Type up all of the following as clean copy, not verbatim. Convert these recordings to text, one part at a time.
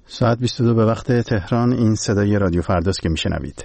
ساعت 22 به وقت تهران. این صدای رادیو فرداست که میشنوید.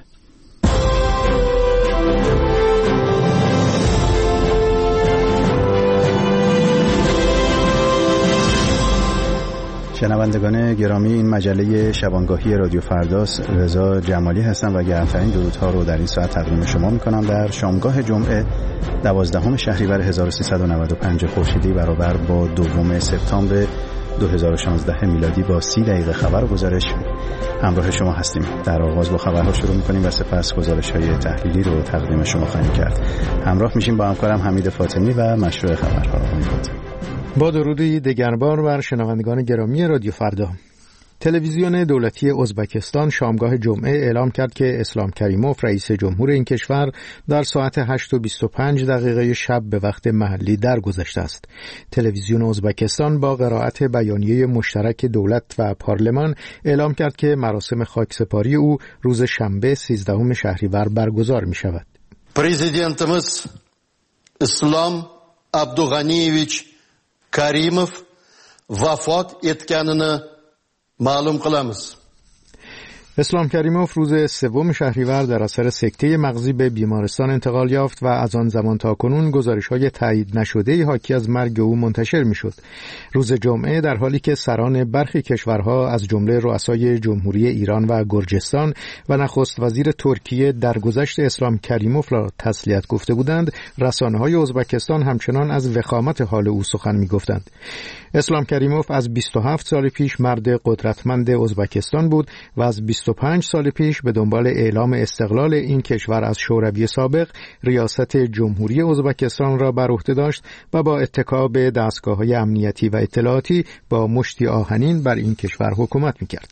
شنوندگان گرامی، این مجله شبانگاهی رادیو فرداست. رضا جمالی هستم و گرمترین درودها رو در این ساعت تقدیم شما میکنم در شامگاه جمعه 12 شهریور 1395 خورشیدی برابر با 2 سپتامبر 2016 میلادی با 30 دقیقه خبر و گزارش همراه شما هستیم. در آغاز با خبرها شروع میکنیم و سپس گزارش‌های تحلیلی رو تقدیم شما خواهیم کرد. همراه میشیم با همکارم حمید فاطمی و مشروع خبرها. با درودی دگربار بر شنوندگان گرامی رادیو فردا. تلویزیون دولتی ازبکستان شامگاه جمعه اعلام کرد که اسلام کریموف رئیس جمهور این کشور در ساعت 8:25 شب به وقت محلی درگذشته است. تلویزیون ازبکستان با قرائت بیانیه مشترک دولت و پارلمان اعلام کرد که مراسم خاکسپاری او روز شنبه 13 شهریور برگزار می شود. پرزیدنتimiz اسلام عبدالغنیویچ کریموف وفات etganini معلوم قلمز. اسلام کریموف روز 3 شهریور در اثر سکته مغزی به بیمارستان انتقال یافت و از آن زمان تا کنون گزارش‌های تایید نشده حاکی از مرگ او منتشر می‌شد. روز جمعه در حالی که سران برخی کشورها از جمله رؤسای جمهوری ایران و گرجستان و نخست وزیر ترکیه درگذشت اسلام کریموف را تسلیت گفته بودند، رسانه‌های ازبکستان همچنان از وخامت حال او سخن می‌گفتند. اسلام کریموف از 27 سال پیش مرد قدرتمند ازبکستان بود و از 25 سال پیش به دنبال اعلام استقلال این کشور از شوروی سابق ریاست جمهوری ازبکستان را بر عهده داشت و با اتکا به دستگاه‌های امنیتی و اطلاعاتی با مشتی آهنین بر این کشور حکومت می‌کرد.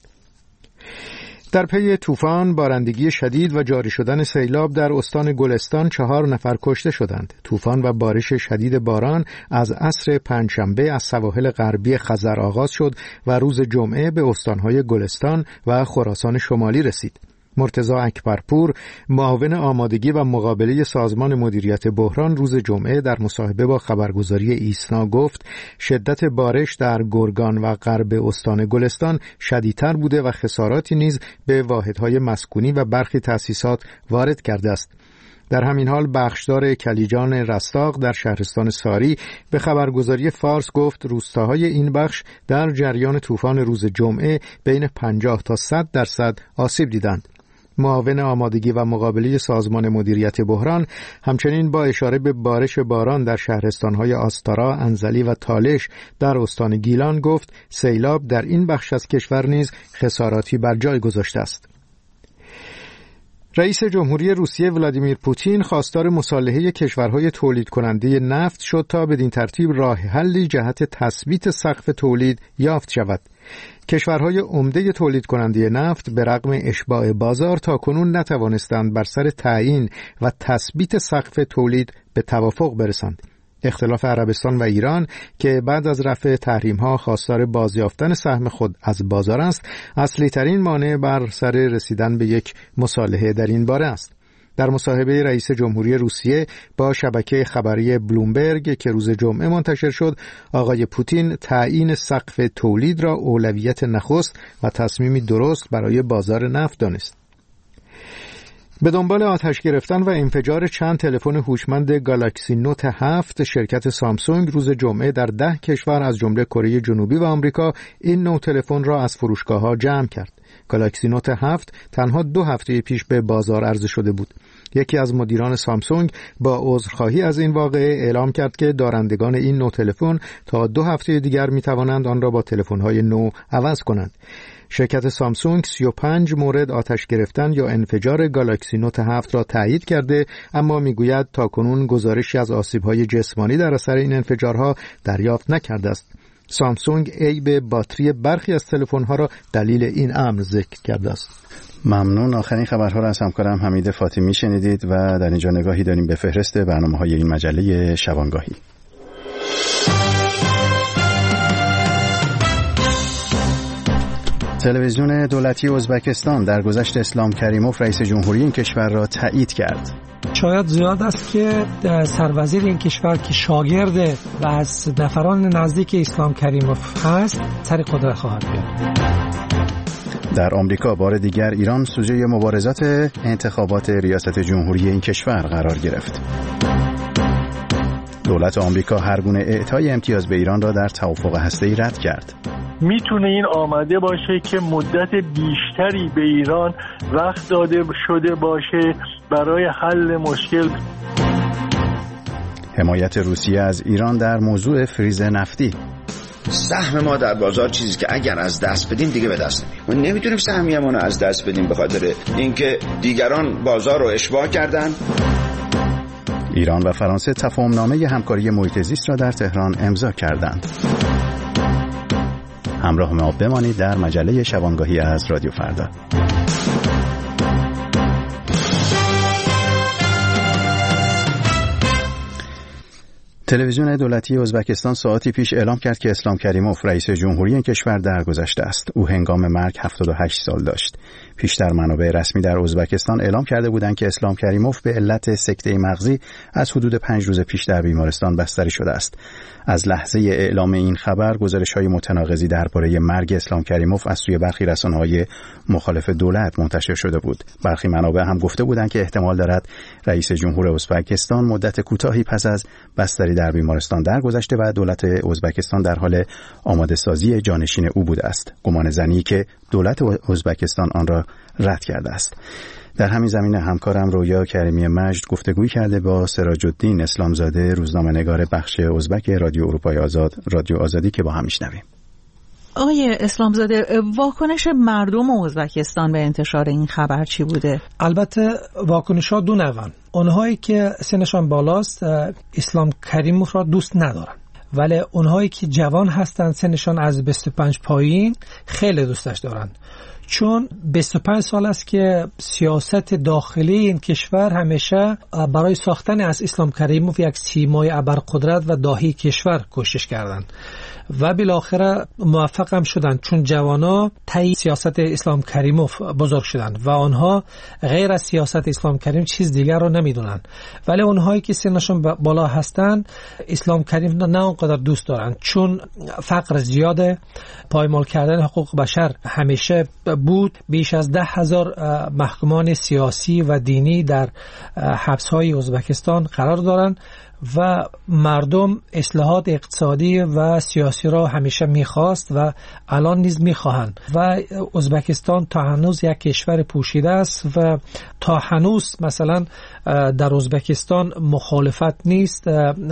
در پی طوفان، بارندگی شدید و جاری شدن سیلاب در استان گلستان 4 نفر کشته شدند. طوفان و بارش شدید باران از عصر پنجشنبه از سواحل غربی خزر آغاز شد و روز جمعه به استانهای گلستان و خراسان شمالی رسید. مرتضی اکبرپور، معاون آمادگی و مقابله سازمان مدیریت بحران، روز جمعه در مصاحبه با خبرگزاری ایسنا گفت شدت بارش در گرگان و غرب استان گلستان شدیدتر بوده و خساراتی نیز به واحدهای مسکونی و برخی تأسیسات وارد کرده است. در همین حال بخشدار کلیجان رستاق در شهرستان ساری به خبرگزاری فارس گفت روستاهای این بخش در جریان طوفان روز جمعه بین 50 تا 100% آسیب دیدند. معاون آمادگی و مقابله سازمان مدیریت بحران همچنین با اشاره به بارش باران در شهرستان‌های آستارا، انزلی و تالش در استان گیلان گفت سیلاب در این بخش از کشور نیز خساراتی بر جای گذاشته است. رئیس جمهوری روسیه ولادیمیر پوتین خواستار مصالحه کشورهای تولید کننده نفت شد تا بدین ترتیب راه حلی جهت تثبیت سقف تولید یافت شود. کشورهای عمده تولید کننده نفت به رغم اشباع بازار تاکنون نتوانستند بر سر تعیین و تثبیت سقف تولید به توافق برسند. اختلاف عربستان و ایران که بعد از رفع تحریم‌ها خواستار بازیافتن سهم خود از بازار است، اصلی ترین مانع بر سر رسیدن به یک مصالحه در این باره است. در مصاحبه رئیس جمهوری روسیه با شبکه خبری بلومبرگ که روز جمعه منتشر شد، آقای پوتین تعیین سقف تولید را اولویت نخست و تصمیمی درست برای بازار نفت دانست. به دنبال آتش گرفتن و انفجار چند تلفن هوشمند گالاکسی نوت 7 شرکت سامسونگ روز جمعه در 10 کشور از جمله کره جنوبی و آمریکا این نوع تلفن را از فروشگاه‌ها جمع کرد. گالاکسی نوت 7 تنها 2 هفته پیش به بازار عرضه شده بود. یکی از مدیران سامسونگ با عذرخواهی از این واقعه اعلام کرد که دارندگان این نوع تلفن تا 2 هفته دیگر می‌توانند آن را با تلفن‌های نو عوض کنند. شرکت سامسونگ 35 مورد آتش گرفتن یا انفجار گالاکسی نوت 7 را تایید کرده، اما میگوید تاکنون گزارشی از آسیب‌های جسمانی در اثر این انفجارها دریافت نکرده است. سامسونگ عیب باتری برخی از تلفن‌ها را دلیل این امر ذکر کرده است. ممنون. آخرین خبرها را از همکارم حمید فاطمی شنیدید و در اینجا نگاهی داریم به فهرست برنامه‌های این مجله شبانگاهی. تلویزیون دولتی ازبکستان درگذشت اسلام کریموف رئیس جمهوری این کشور را تایید کرد. شاید زیاد است که سروزیر این کشور که شاگرد و از نفران نزدیک اسلام کریموف هست سر قدرت خواهد بیاد. در آمریکا بار دیگر ایران سوژه مبارزات انتخابات ریاست جمهوری این کشور قرار گرفت. دولت آمریکا هر گونه اعطای امتیاز به ایران را در توافق هسته‌ای رد کرد. میتونه این آمده باشه که مدت بیشتری به ایران وقت داده شده باشه برای حل مشکل. حمایت روسیه از ایران در موضوع فریز نفتی. سهم ما در بازار چیزی که اگر از دست بدیم دیگه به دست نمیاد. ما نمیتونیم سهمیه‌مون رو از دست بدیم به خاطر اینکه دیگران بازار رو اشباع کردن. ایران و فرانسه تفاهمنامه همکاری محیط زیست را در تهران امضا کردند. همراه ما بمانید در مجله شبانگاهی از رادیو فردا. تلویزیون دولتی ازبکستان ساعتی پیش اعلام کرد که اسلام کریموف رئیس جمهوری این کشور درگذشته است. او هنگام مرگ 78 سال داشت. پیشتر منابع رسمی در ازبکستان اعلام کرده بودند که اسلام کریموف به علت سکته مغزی از حدود 5 روز پیش در بیمارستان بستری شده است. از لحظه اعلام این خبر گزارش‌های متناقضی درباره مرگ اسلام کریموف از سوی برخی رسانه‌های مخالف دولت منتشر شده بود. برخی منابع هم گفته بودند که احتمال دارد رئیس جمهور ازبکستان مدت کوتاهی پس از بستری در بیمارستان درگذشته و دولت ازبکستان در حال آماده سازی جانشین او بوده است. گمان زنی که دولت ازبکستان آن را رد کرده است. در همین زمینه همکارم رویا کریمی مجد گفتگوی کرده با سراج الدین اسلامزاده، روزنامه‌نگار بخش ازبک رادیو اروپای آزاد، رادیو آزادی، که با هم میشنویم. آقای اسلامزاده، واکنش مردم ازبکستان به انتشار این خبر چی بوده؟ البته واکنش‌ها دو نوعن. اونهایی که سنشان بالاست اسلام کریموف را دوست ندارن، ولی اونهایی که جوان هستن سنشان از 25 پایین خیلی دوستش دارن، چون 25 سال است که سیاست داخلی این کشور همیشه برای ساختن از اسلام کریموف یک سیمای ابرقدرت و داهی کشور کوشش کردند و بالاخره موفق هم شدند، چون جوانا طی سیاست اسلام کریموف بزرگ شدند و آنها غیر از سیاست اسلام کریم چیز دیگر رو نمیدونن. ولی اونهایی که سنشون بالا هستند اسلام کریم نه اونقدر دوست دارن، چون فقر زیاده، پایمال کردن حقوق بشر همیشه بود. بیش از 10,000 محکومان سیاسی و دینی در حبس‌های ازبکستان قرار دارند و مردم اصلاحات اقتصادی و سیاسی را همیشه میخواست و الان نیز میخواهند و ازبکستان تا هنوز یک کشور پوشیده است و تا هنوز مثلا در ازبکستان مخالفت نیست،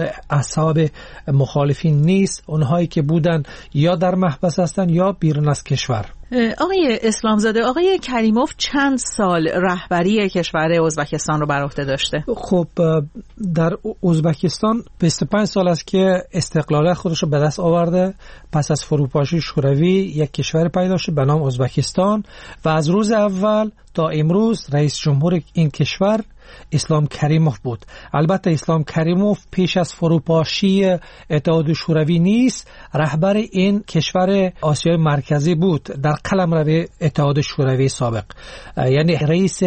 اصحاب مخالفین نیست، اونهایی که بودن یا در محبس هستند یا بیرون از کشور. آقای اسلامزاده، آقای کریموف چند سال رهبری کشور ازبکستان رو بر عهده داشته؟ خب در ازبکستان 25 سال است که استقلالیت خودش رو به دست آورده. پس از فروپاشی شوروی یک کشور پیدا شد به نام ازبکستان و از روز اول تا امروز رئیس جمهور این کشور اسلام کریموف بود. البته اسلام کریموف پیش از فروپاشی اتحاد شوروی نیست، رهبر این کشور آسیای مرکزی بود در قلمرو اتحاد شوروی سابق، یعنی رئیس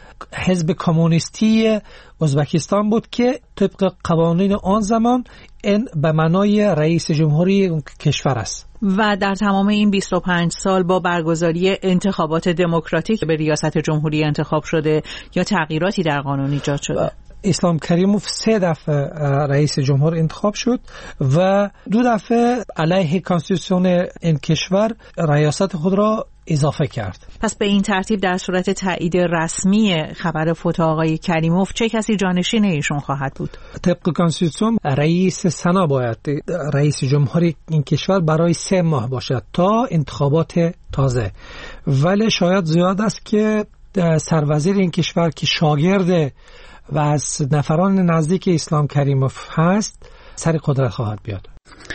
حزب کمونیستی ازبکستان بود که طبق قوانین آن زمان این به معنای رئیس جمهوری اون کشور است. و در تمام این 25 سال با برگزاری انتخابات دموکراتیک به ریاست جمهوری انتخاب شده یا تغییراتی در قانون ایجاد شده؟ اسلام کریموف 3 دفعه رئیس جمهور انتخاب شد و 2 دفعه علیه کانستیتوسیون این کشور ریاست خود را اضافه کرد. پس به این ترتیب در صورت تایید رسمی خبر فوت آقای کریموف چه کسی جانشین ایشون خواهد بود؟ طبق کانستیتوسیون رئیس سنا باید رئیس جمهوری این کشور برای 3 ماه باشد تا انتخابات تازه، ولی شاید زیاد است که سروزیر این کشور که شاگرد و از نفران نزدیک اسلام کریموف هست سر قدرت خواهد بیاد.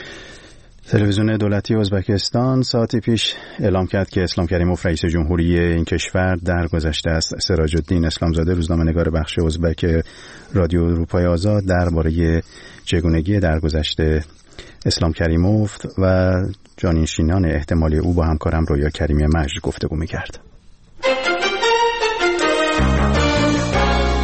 تلویزیون دولتی ازبکستان ساعتی پیش اعلام کرد که اسلام کریموف رئیس جمهوری این کشور درگذشته است. سراج الدین اسلامزاده، روزنامه‌نگار بخش ازبک رادیو اروپای آزاد، درباره چگونگی درگذشت اسلام کریموف و جانشینان احتمالی او با همکارم رویا کریمی مجد گفتگو می‌کرد.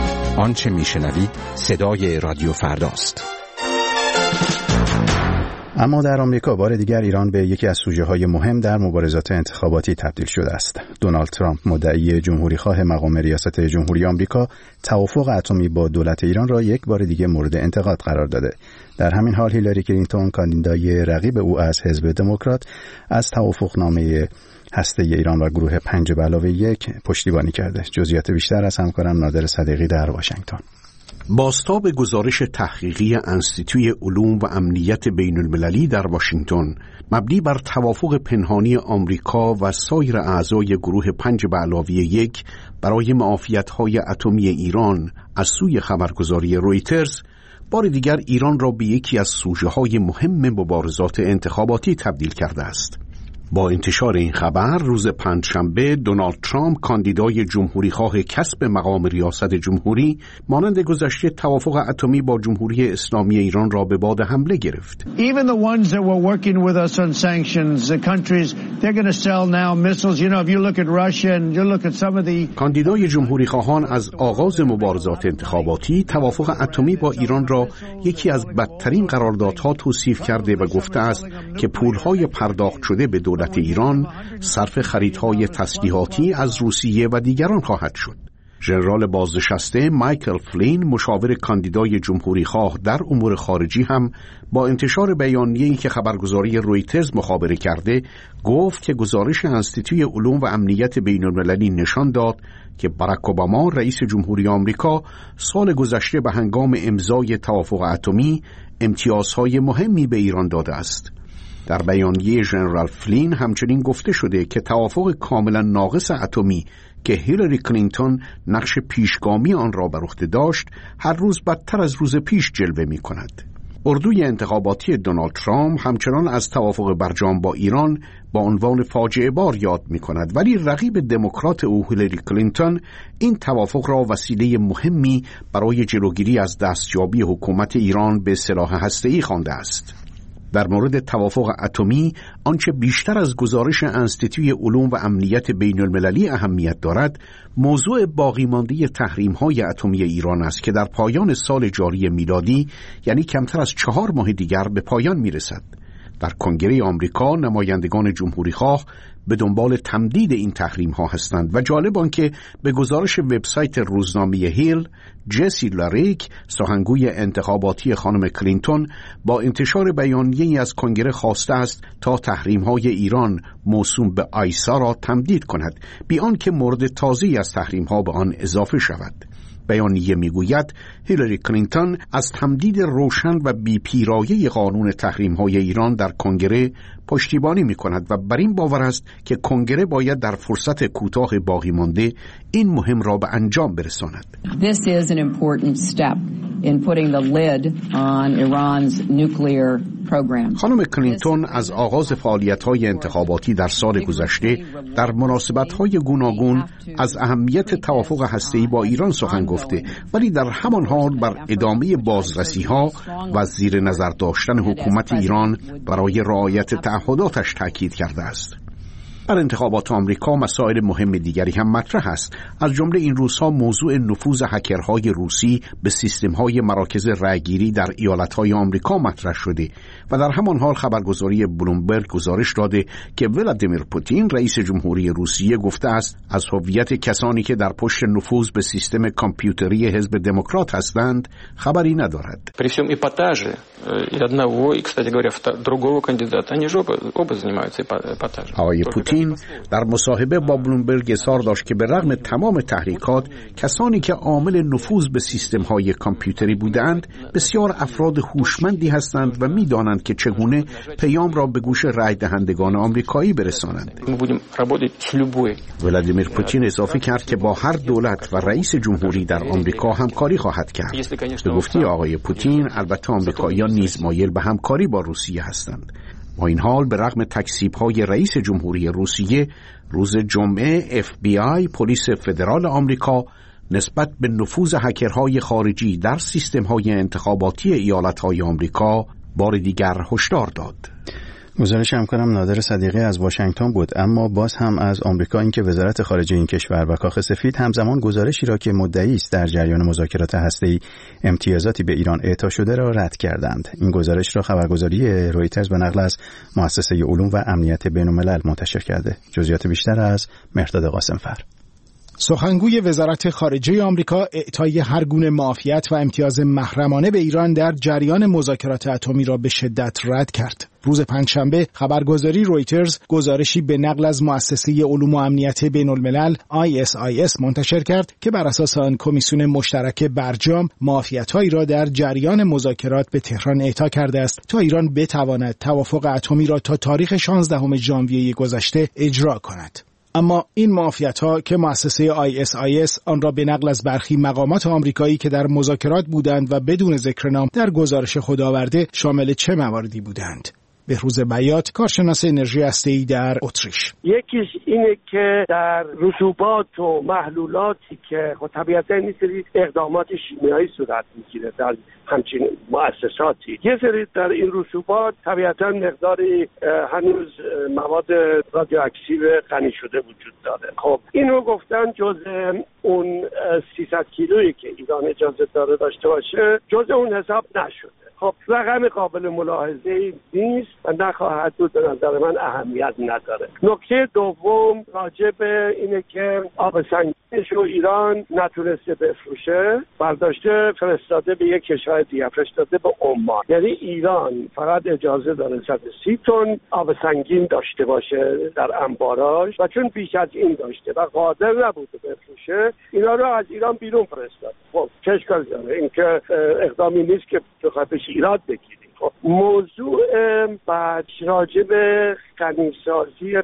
آنچه میشنوید صدای رادیو فرداست. اما در آمریکا بار دیگر ایران به یکی از سوژه‌های مهم در مبارزات انتخاباتی تبدیل شده است. دونالد ترامپ مدعی جمهوریخواه مقام ریاست جمهوری آمریکا توافق اتمی با دولت ایران را یک بار دیگه مورد انتقاد قرار داده. در همین حال هیلاری کلینتون کاندیدای رقیب او از حزب دموکرات از توافقنامه هسته ایران و گروه 5+1 پشتیبانی کرده. جزئیات بیشتر از همکارم نادر صدیقی در واشنگتن. بازتاب گزارش تحقیقی انستیتوی علوم و امنیت بین المللی در واشنگتن مبنی بر توافق پنهانی آمریکا و سایر اعضای گروه 5+1 برای معافیت‌های اتمی ایران از سوی خبرگزاری رویترز بار دیگر ایران را به یکی از سوژه‌های مهم مبارزات انتخاباتی تبدیل کرده است. با انتشار این خبر روز پنجشنبه دونالد ترامپ کاندیدای جمهوریخواه کسب مقام ریاست جمهوری مانند گذشته توافق اتمی با جمهوری اسلامی ایران را به باد حمله گرفت. Even the ones that were working with us on sanctions, the countries they're going to sell now missiles. You know, if you look at Russia and you look at some of the کاندیدای جمهوریخواهان از آغاز مبارزات انتخاباتی توافق اتمی با ایران را یکی از بدترین قراردادها توصیف کرده و گفته است که پولهای پرداخت شده به دولت ایران صرف خریدهای تسلیحاتی از روسیه و دیگران خواهد شد. ژنرال بازنشسته مایکل فلین مشاور کاندیدای جمهوریخواه در امور خارجی هم با انتشار بیانیه‌ای که خبرگزاری رویترز مخابره کرده گفت که گزارش انستیتوی علوم و امنیت بین المللی نشان داد که باراک اوباما رئیس جمهوری آمریکا سال گذشته به هنگام امضای توافق اتمی امتیازهای مهمی به ایران داده است. در بیانیه ژنرال فلین همچنین گفته شده که توافق کاملا ناقص اتمی که هیلاری کلینتون نقش پیشگامی آن را بر عهده داشت هر روز بدتر از روز پیش جلوه می کند. اردوی انتخاباتی دونالد ترامپ همچنان از توافق برجام با ایران با عنوان فاجعه بار یاد می کند، ولی رقیب دموکرات او هیلاری کلینتون این توافق را وسیله مهمی برای جلوگیری از دستیابی حکومت ایران به سلاح هسته‌ای خوانده است. در مورد توافق اتمی آنچه بیشتر از گزارش انستیتوی علوم و امنیت بین المللی اهمیت دارد موضوع باقی مانده تحریم‌های اتمی ایران است که در پایان سال جاری میلادی یعنی کمتر از 4 ماه دیگر به پایان میرسد. در کنگره آمریکا نمایندگان جمهوریخواه به دنبال تمدید این تحریم ها هستند و جالب آنکه به گزارش وبسایت روزنامه هیل جسی لاریک سخنگوی انتخاباتی خانم کلینتون با انتشار بیانیه‌ای از کنگره خواسته است تا تحریم های ایران موسوم به آیسا را تمدید کند بی آنکه مورد تازه‌ای از تحریم ها به آن اضافه شود. بیانیه میگوید هیلاری کلینتون از تمدید روشن و بی‌پیرایه قانون تحریم‌های ایران در کنگره پشتیبانی می‌کند و بر این باور است که کنگره باید در فرصت کوتاه باقی مانده این مهم را به انجام برساند. This is an important step in putting the lid on Iran's nuclear program. خانم کلینتون از آغاز فعالیت‌های انتخاباتی در سال گذشته در مناسبت‌های گوناگون از اهمیت توافق هسته‌ای با ایران سخن گفته، ولی در همان حال بر ادامه بازرسی‌ها و زیر نظر داشتن حکومت ایران برای رعایت تعهداتش تاکید کرده است. در انتخابات آمریکا مسائل مهم دیگری هم مطرح است. از جمله این روزها موضوع نفوذ هکرهای روسی به سیستم‌های مراکز رأیگیری در ایالت‌های آمریکا مطرح شده و در همان حال خبرگزاری بلومبرگ گزارش داده که ولادیمیر پوتین رئیس جمهوری روسیه گفته است از هویت کسانی که در پشت نفوذ به سیستم کامپیوتری حزب دموکرات هستند خبری ندارد. При всем эпатаже и одного, и, кстати говоря, другого кандидата, они же оба занимаются эпатажем. در مصاحبه با بلومبرگ اظهار داشت که به رغم تمام تحریکات کسانی که عامل نفوذ به سیستم‌های کامپیوتری بودند بسیار افراد هوشمندی هستند و می‌دانند که چگونه پیام را به گوش رای دهندگان آمریکایی برسانند. ولادیمیر پوتین اضافه کرد که با هر دولت و رئیس جمهوری در آمریکا همکاری خواهد کرد. به گفته آقای پوتین البته آمریکاییان نیز مایل به همکاری با روسیه هستند. با این حال به رغم تکذیب‌های رئیس جمهوری روسیه روز جمعه FBI پلیس فدرال آمریکا نسبت به نفوذ هکرهای خارجی در سیستم‌های انتخاباتی ایالت‌های آمریکا بار دیگر هشدار داد. گزارش همکارم نادر صدیقی از واشنگتن بود. اما باز هم از آمریکا اینکه وزارت خارجه این کشور و کاخ سفید همزمان گزارشی را که مدعی است در جریان مذاکرات هسته‌ای امتیازاتی به ایران اعطا شده را رد کردند. این گزارش را خبرگزاری رویترز به نقل از مؤسسه علوم و امنیت بین‌الملل منتشر کرده. جزئیات بیشتر از مهرداد قاسمفر. سخنگوی وزارت خارجه آمریکا اعطای هر گونه معافیت و امتیاز محرمانه به ایران در جریان مذاکرات اتمی را به شدت رد کرد. روز پنجشنبه خبرگزاری رویترز گزارشی به نقل از مؤسسه علوم و امنیت بین‌الملل ISIS منتشر کرد که بر اساس آن کمیسیون مشترک برجام معافیت‌هایی را در جریان مذاکرات به تهران اعطا کرده است تا ایران بتواند توافق اتمی را تا تاریخ 16 ژانویه گذشته اجرا کند. اما این معافیت‌ها که مؤسسه ISIS آن را به نقل از برخی مقامات آمریکایی که در مذاکرات بودند و بدون ذکر نام در گزارش خود آورده شامل چه مواردی بودند؟ بهروز بیات، کارشناس انرژی هسته‌ای در اتریش: یکیش اینه که در رسوبات و محلولاتی که طبیعتاً این سری اقدامات شیمیایی صورت میگیره در همچین مؤسساتی، یه سری در این رسوبات طبیعتاً مقداری هنوز مواد رادیواکتیو غنی شده وجود داره. خب اینو گفتن جزء اون 300 کیلویی که ایران اجازه داره داشته باشه جزء اون حساب نشده. خب رقم قابل ملاحظه‌ای نیست و نخواهد بود، به نظر من اهمیت نداره. نکته دوم راجع به اینه که آب سنگینش رو ایران نتونسته بفروشه، برداشته فرستاده به یک کشور دیگه، فرستاده به عمان. یعنی ایران فقط اجازه داره 130 تن آب سنگین داشته باشه در انباراش و چون بیش از این داشته و قادر نبوده بفروشه، اینا رو از ایران بیرون فرستاد. خب چه اشکالی داره؟ این که اقدامی نیست که بخاطرش ایراد بگیریم. موضوع بعد راجع به غنیسازی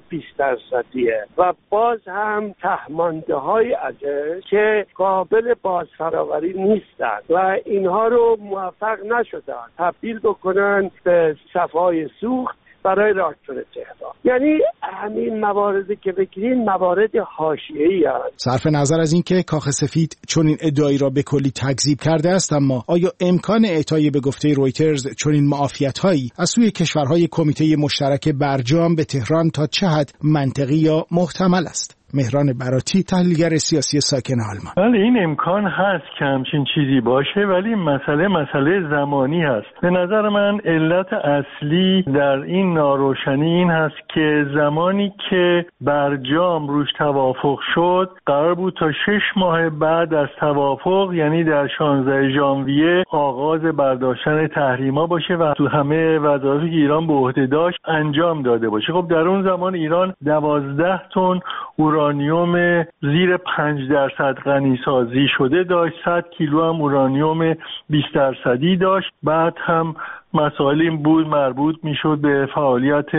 20% و باز هم تهمانده های ازش که قابل بازفراوری نیستند و اینها رو موفق نشدن تبدیل بکنن به صفای سوخت برای راکتور تهران. یعنی همین مواردی که بگیرین موارد حاشیه‌ای هست. صرف نظر از این که کاخ سفید چون این ادعایی را به کلی تکذیب کرده است، اما آیا امکان اعطای به گفته رویترز چون این معافیت‌هایی از سوی کشورهای کمیته مشترک برجام به تهران تا چه حد منطقی یا محتمل است؟ مهران براتی، تحلیلگر سیاسی ساکن آلمان: بله این امکان هست که همچین چیزی باشه، ولی مسئله زمانی هست. به نظر من علت اصلی در این ناروشنی این هست که زمانی که برجام روش توافق شد قرار بود تا 6 ماه بعد از توافق، یعنی در 16 ژانویه آغاز برداشتن تحریما باشه و تو همه وظایفی که ایران به عهده داشت انجام داده باشه. خب در اون زمان ایران 12 تن اورانیوم زیر 5% غنیسازی شده داشت، 100 کیلو هم اورانیوم 20% داشت. بعد هم مسائل این بود مربوط میشد به فعالیت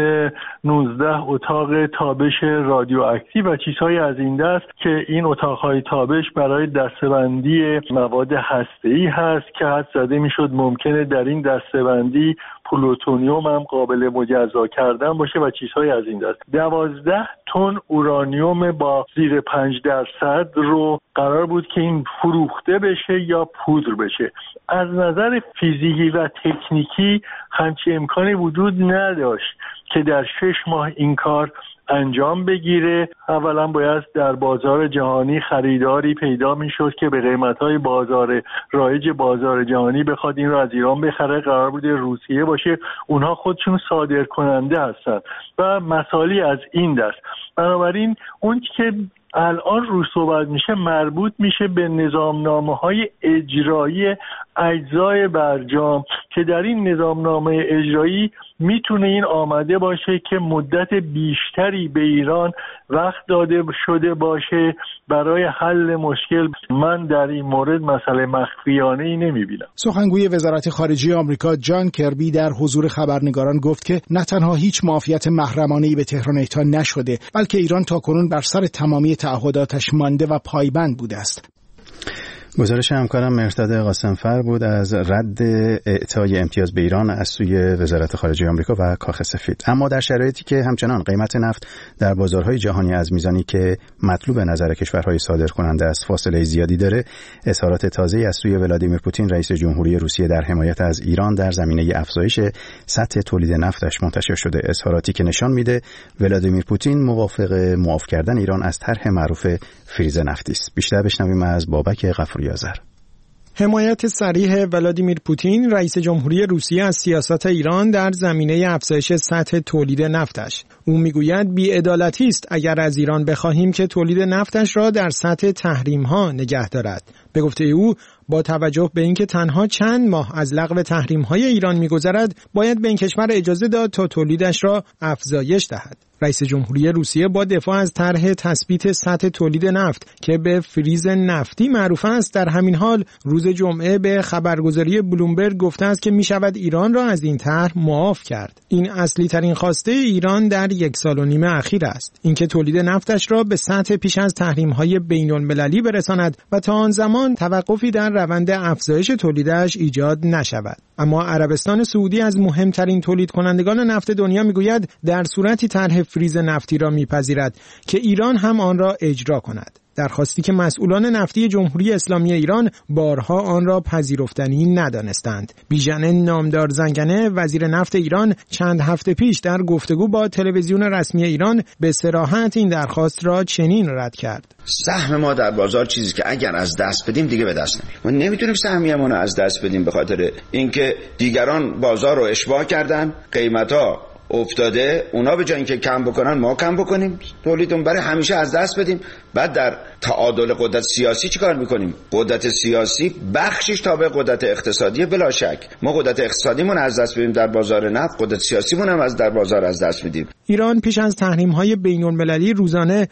19 اتاق تابش رادیواکتیو و چیزهای از این دست که این اتاقهای تابش برای دسته‌بندی مواد هسته‌ای هست که حد زده میشد ممکنه در این دسته‌بندی پلوتونیوم هم قابل مجزا کردن باشه و چیزهای از این دست. 12 تن اورانیوم با زیر 5% رو قرار بود که این فروخته بشه یا پودر بشه. از نظر فیزیکی و تکنیکی همچین امکانی وجود نداشت که در 6 ماه این کار انجام بگیره. اولا باید در بازار جهانی خریداری پیدا میشد که به قیمت‌های بازار رایج بازار جهانی بخواد این رو از ایران بخره. قرار بوده روسیه باشه، اونها خودشون صادر کننده هستن و مسائلی از این دست. بنابراین اون که الان روش صحبت میشه مربوط میشه به نظامنامه‌های اجرایی اجزای برجام که در این نظامنامه اجرایی میتونه این آمده باشه که مدت بیشتری به ایران وقت داده شده باشه برای حل مشکل. من در این مورد مسئله مخفیانه ای نمیبینم. سخنگوی وزارت خارجه آمریکا جان کربی در حضور خبرنگاران گفت که نه تنها هیچ معافیت محرمانه‌ای به تهران اعطا نشده، بلکه ایران تاکنون بر سر تمامی تعهداتش مانده و پایبند بوده است. گزارش همکارم مهرداد قاسمفر بود از رد اعطای امتیاز به ایران از سوی وزارت خارجه آمریکا و کاخ سفید. اما در شرایطی که همچنان قیمت نفت در بازارهای جهانی از میزانی که مطلوب نظر کشورهای صادرکننده است فاصله زیادی داره، اظهارات تازه‌ای از سوی ولادیمیر پوتین رئیس جمهوری روسیه در حمایت از ایران در زمینه افزایش سطح تولید نفتش منتشر شده. اظهاراتی که نشان میده ولادیمیر پوتین موافق معاف کردن ایران از طرح معروف فریز نفتی است. بیشتر بشنویم از بابک غفوری آذر. حمایت صریح ولادیمیر پوتین رئیس جمهوری روسیه از سیاست ایران در زمینه افزایش سطح تولید نفتش. او میگوید بی‌عدالتی است اگر از ایران بخواهیم که تولید نفتش را در سطح تحریم‌ها نگه دارد. به گفته او با توجه به اینکه تنها چند ماه از لغو تحریم‌های ایران می‌گذرد، باید به این کشور اجازه داد تا تولیدش را افزایش دهد. رئیس جمهوری روسیه با دفاع از طرح تثبیت سطح تولید نفت که به فریز نفتی معروف است، در همین حال روز جمعه به خبرگزاری بلومبرگ گفته است که می‌شود ایران را از این طرح معاف کرد. این اصلی ترین خواسته ایران در 1.5 سال اخیر است، اینکه تولید نفتش را به سطح پیش از تحریم‌های بین‌المللی برساند و تا آن زمان توقفی در روند افزایش تولیدش ایجاد نشود. اما عربستان سعودی از مهمترین تولید کنندگان نفت دنیا میگوید در صورتی طرح فریز نفتی را میپذیرد که ایران هم آن را اجرا کند. درخواستی که مسئولان نفتی جمهوری اسلامی ایران بارها آن را پذیرفتنی ندانستند. بیژن نامدار زنگنه وزیر نفت ایران چند هفته پیش در گفتگو با تلویزیون رسمی ایران به صراحت این درخواست را چنین رد کرد: سهم ما در بازار چیزی که اگر از دست بدیم دیگه به دست نمیاریم. ما نمیتونیم سهمیمون رو از دست بدیم به خاطر اینکه دیگران بازار رو اشباع کردن، قیمت‌ها افتاده، اونا به جای اینکه کم بکنن ما کم بکنیم، تولیدمون برای همیشه از دست بدیم. بعد در تعادل قدرت سیاسی چیکار میکنیم؟ قدرت سیاسی بخشش تابع قدرت اقتصادی، بلا شک. ما قدرت اقتصادیمون از دست بدیم در بازار نفت، قدرت سیاسیمون هم در بازار از دست میدیم. ایران پیش از تحریم‌های بین‌المللی روزانه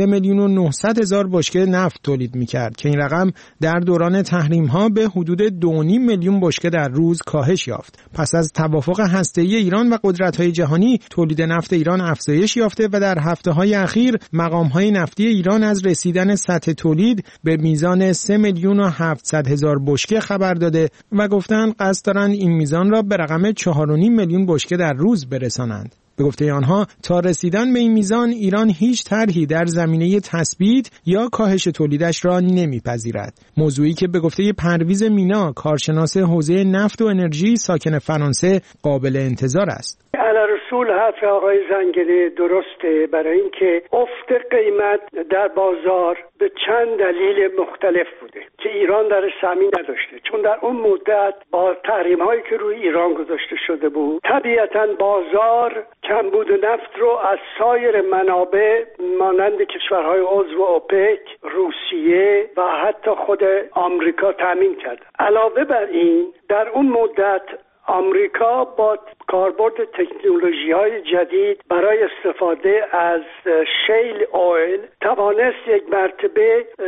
3,900,000 بشکه نفت تولید می‌کرد که این رقم در دوران تحریم‌ها به حدود 2.5 میلیون بشکه در روز کاهش یافت. پس از توافق هسته‌ای ایران و قدرت‌های جهانی، تولید نفت ایران افزایش یافته و در هفته‌های اخیر مقام‌های نفتی ایران از رسیدن سطح تولید به میزان 3,700,000 بشکه خبر داده و گفتند قصد دارند این میزان را به رقم 4.5 میلیون بشکه در روز برسانند. به گفته آنها تا رسیدن به این میزان ایران هیچ طرحی در زمینه تثبیت یا کاهش تولیدش را نمیپذیرد. موضوعی که به گفته پرویز مینا کارشناس حوزه نفت و انرژی ساکن فرانسه قابل انتظار است. رسول حرف آقای زنگنه درسته، برای اینکه افت قیمت در بازار به چند دلیل مختلف بوده که ایران درش سهمی نداشته، چون در اون مدت با تحریم هایی که روی ایران گذاشته شده بود طبیعتاً بازار کمبود نفت رو از سایر منابع مانند کشورهای عضو اوپک، روسیه و حتی خود آمریکا تامین کرد. علاوه بر این در اون مدت آمریکا با کاربرد تکنولوژی‌های جدید برای استفاده از شیل اویل توانست یک مرتبه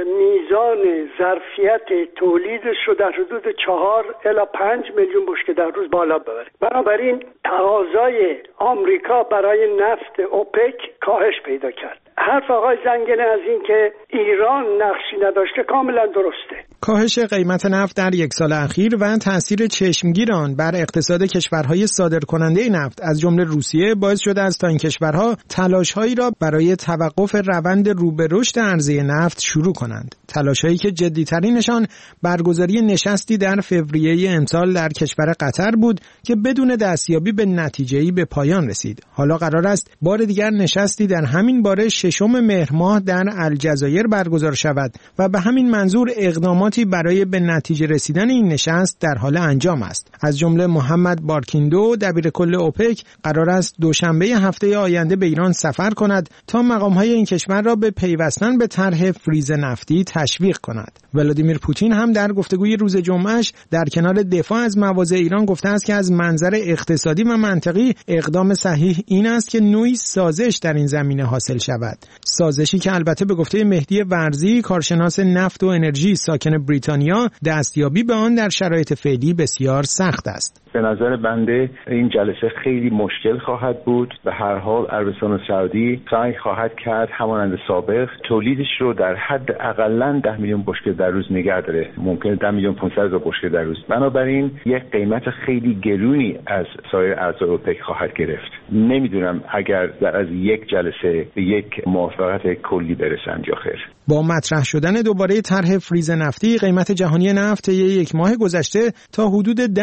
میزان ظرفیت تولیدش رو در حدود 4 الی 5 میلیون بشکه در روز بالا ببره. بنابراین تقاضای آمریکا برای نفت اوپک کاهش پیدا کرد. حرف آقای زنگنه از این که ایران نقشی نداشته کاملا درسته. کاهش قیمت نفت در 1 سال اخیر و تأثیر چشمگیر آن بر اقتصاد کشورهای صادرکننده نفت از جمله روسیه باعث شده است تا این کشورها تلاش‌هایی را برای توقف روند رو به رشد عرضه نفت شروع کنند. تلاش‌هایی که جدی‌ترینشان برگزاری نشستی در فوریه امسال در کشور قطر بود که بدون دستیابی به نتیجه‌ای به پایان رسید. حالا قرار است بار دیگر نشستی در همین باره 6 مهر ماه در الجزایر برگزار شود و به همین منظور اقداماتی برای به نتیجه رسیدن این نشست در حال انجام است. از جمله محمد بارکیندو دبیر کل اوپک قرار است دوشنبه هفته آینده به ایران سفر کند تا مقام‌های این کشور را به پیوستن به طرح فریز نفتی تشویق کند. ولادیمیر پوتین هم در گفتگوی روز جمعهش در کنار دفاع از مواضع ایران گفته است که از منظر اقتصادی و منطقی اقدام صحیح این است که نوعی سازش در این زمینه حاصل شود. سازشی که البته به گفته مهدی ورزی کارشناس نفت و انرژی ساکن بریتانیا دستیابی به آن در شرایط فعلی بسیار سخت است. به نظر بنده این جلسه خیلی مشکل خواهد بود. به هر حال عربستان سعودی سعی خواهد کرد همانند سابق تولیدش رو در حد اقلاً 10 میلیون بشکه در روز نگه داره، ممکنه 10 میلیون 500 هزار بشکه در روز. بنابراین یک قیمت خیلی گرونی از سایر اعضای اوپک خواهد گرفت. نمیدونم اگر از یک جلسه به یک موافقت کلی برسن یا خیر. با مطرح شدن دوباره طرح فریز نفتی، قیمت جهانی نفت یک ماه گذشته تا حدود 10%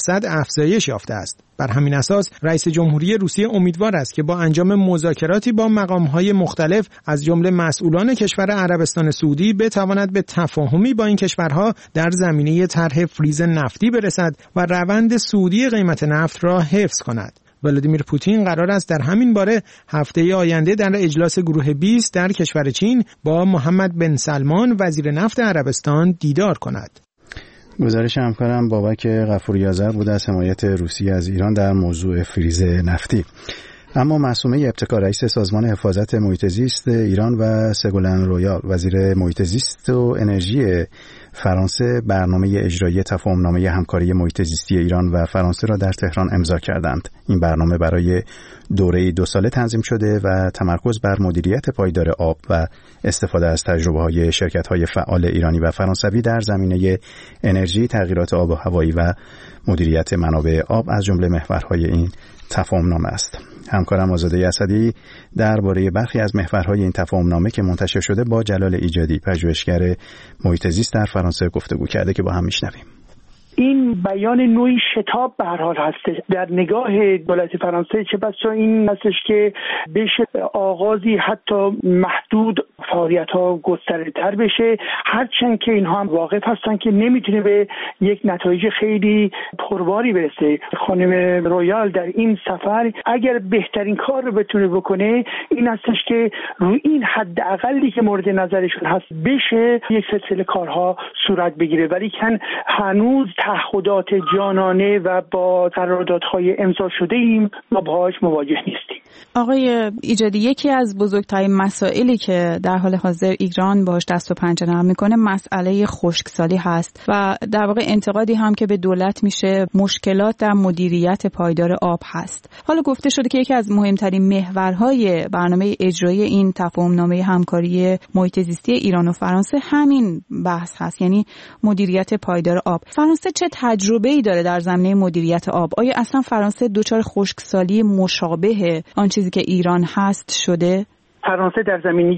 افزایش یافته است. بر همین اساس رئیس جمهوری روسیه امیدوار است که با انجام مذاکراتی با مقام‌های مختلف از جمله مسئولان کشور عربستان سعودی بتواند به تفاهمی با این کشورها در زمینه طرح فریز نفتی برسد و روند صعودی قیمت نفت را حفظ کند. ولادیمیر پوتین قرار است در همین باره هفته آینده در اجلاس گروه 20 در کشور چین با محمد بن سلمان وزیر نفت عربستان دیدار کند. گزارش همکارم بابک غفوری آذر بود از حمایت روسیه از ایران در موضوع فریز نفتی. اما معصومه ابتکار رئیس سازمان حفاظت محیط زیست ایران و سگولن رویال وزیر محیط زیست و انرژی فرانسه برنامه اجرایی تفاهمنامه همکاری محیط زیستی ایران و فرانسه را در تهران امضا کردند. این برنامه برای دوره 2 ساله تنظیم شده و تمرکز بر مدیریت پایدار آب و استفاده از تجربه‌های شرکت‌های فعال ایرانی و فرانسوی در زمینه انرژی، تغییرات آب و هوایی و مدیریت منابع آب از جمله محورهای این تفاهمنامه است. همکارم آزاده اسدی درباره برخی از محورهای این تفاهمنامه که منتشر شده با جلال ایجادی، پژوهشگر محیط زیست در فرانسه گفتگو کرده که با هم میشنویم. این بیان نوعی شتاب به هر حال هست در نگاه دولت فرانسه، چه بسا این هستش که بشه آغازی حتی محدود فعالیت‌ها گسترده‌تر بشه، هرچند که اینها هم واقف هستن که نمیتونه به یک نتایج خیلی پرباری برسه. خانم رویال در این سفر اگر بهترین کار رو بتونه بکنه این هستش که روی این حد اقلی که مورد نظرشون هست بشه یک سلسله کارها صورت بگیره، ولی کن هنوز تعهدات جانانه و با قراردادهای امضا شده ایم ما باهاش مواجه نیستیم. آقای ایجادی، یکی از بزرگترین مسائلی که در حال حاضر ایران باهاش دست و پنجه نرم میکنه مسئله خشکسالی هست و در واقع انتقادی هم که به دولت میشه مشکلات در مدیریت پایدار آب هست. حالا گفته شده که یکی از مهمترین محورهای برنامه اجرایی این تفاهمنامه همکاری محیط زیستی ایران و فرانسه همین بحث هست، یعنی مدیریت پایدار آب. فرانسه چه تجربه‌ای داره در زمینه مدیریت آب؟ آیا اصلا فرانسه دچار خشکسالی مشابه آن چیزی که ایران هست شده؟ فرانسه در زمینه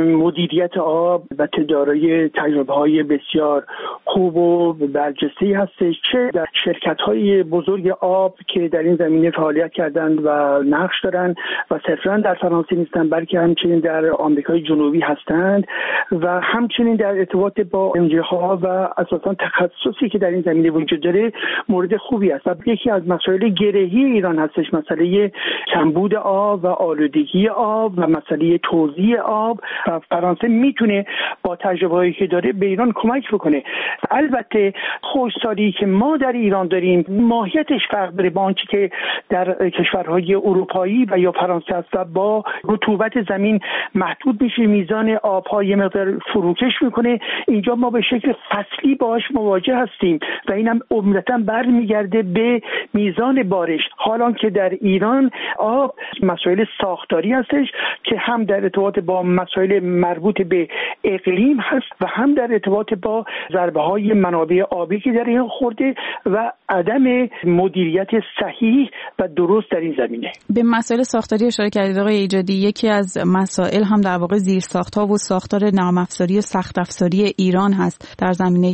مدیریت آب و دارای تجربه‌های بسیار خوب و برجسته‌ای هستش، چه در شرکت‌های بزرگ آب که در این زمینه فعالیت کردند و نقش دارند و صرفاً در فرانسه نیستند بلکه همچنین در آمریکای جنوبی هستند و همچنین در ارتباط با انجی‌ها و اساساً تخصصی که در این زمینه وجود داره مورد خوبی است. و یکی از مسائل گرهی ایران هستش مسئله کمبود آب و آلودگی آب و مسئله توزیع آب و فرانسه میتونه با تجربه‌ای که داره به ایران کمک بکنه. البته خشکسالی که ما در ایران داریم ماهیتش فرق داره با آنچه که در کشورهای اروپایی و یا فرانسه است و با رطوبت زمین محدود میشه، میزان آب‌ها یه مقدار فروکش میکنه. اینجا ما به شکل فصلی باهاش مواجه هستیم و اینم عمدتاً برمیگرده به میزان بارش، حالا که در ایران آب مسائل ساختاری هستش که هم در ارتباط با مسائل مربوط به اقلیم هست و هم در ارتباط با ضربه‌های منابع آبی که در این خورده و عدم مدیریت صحیح و درست در این زمینه. به مسائل ساختاری اشاره کردید آقای ایجادی. یکی از مسائل هم در واقع زیرساخت‌ها و ساختار نرم افزاری و سخت افزاری ایران هست در زمینه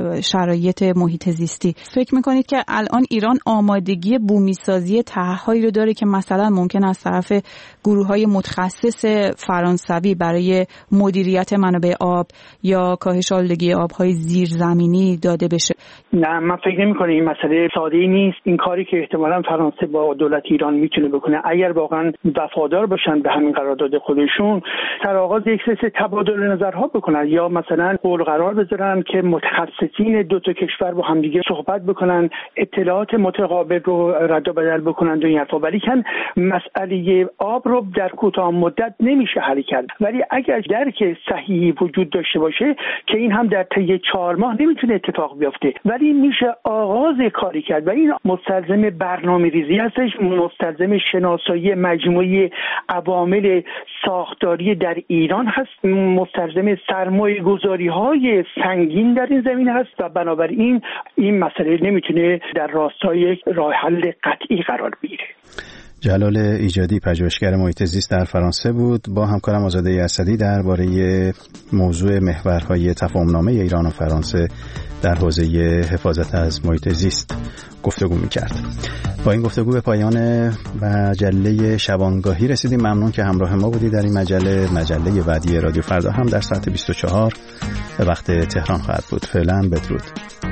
شرایط محیط زیستی. فکر می‌کنید که الان ایران آمادگی بومی‌سازی طرح‌هایی رو داره که مثلا ممکن است طرف گروه‌های متخصص فرانسوی برای مدیریت منابع آب یا کاهش آلودگی آب‌های زیرزمینی داده بشه؟ نه، من فکر نمی‌کنم این مسئله ساده‌ای نیست. این کاری که احتمالاً فرانسه با دولت ایران میتونه بکنه اگر واقعاً وفادار باشن به همین قرارداد خودشون، در آغاز یک سری تبادل نظرها بکنن یا مثلا قول قرار بذارن که متخصصین دو تا کشور با همدیگه صحبت بکنن، اطلاعات متقابل رو رد و بدل بکنن و این حرفا. ولی کن مسئله آب رو در کوتاه مدت نمیشه حل کرد. ولی اگر درک صحیحی وجود داشته باشه که این هم در طی 4 ماه نمیتونه اتفاق بیفته، ولی میشه آغاز کاری کرد و این مستلزم برنامه‌ریزی هستش، مستلزم شناسایی مجموعی عوامل ساختاری در ایران هست، مستلزم سرمایه‌گذاری‌های سنگین در این زمینه هست و بنابراین این مسئله نمیتونه در راستای راه حل قطعی قرار بگیره. جلال ایجادی، پژوهشگر محیط زیست در فرانسه بود، با همکارم آزاده اسدی درباره موضوع محورهای تفاهم‌نامه ایران و فرانسه در حوزه حفاظت از محیط زیست گفتگو می‌کرد. با این گفتگو به پایان مجله شبانگاهی رسیدیم. ممنون که همراه ما بودید در این مجله بعدی رادیو فردا هم در ساعت 24 به وقت تهران خواهد بود. فعلا بدرود.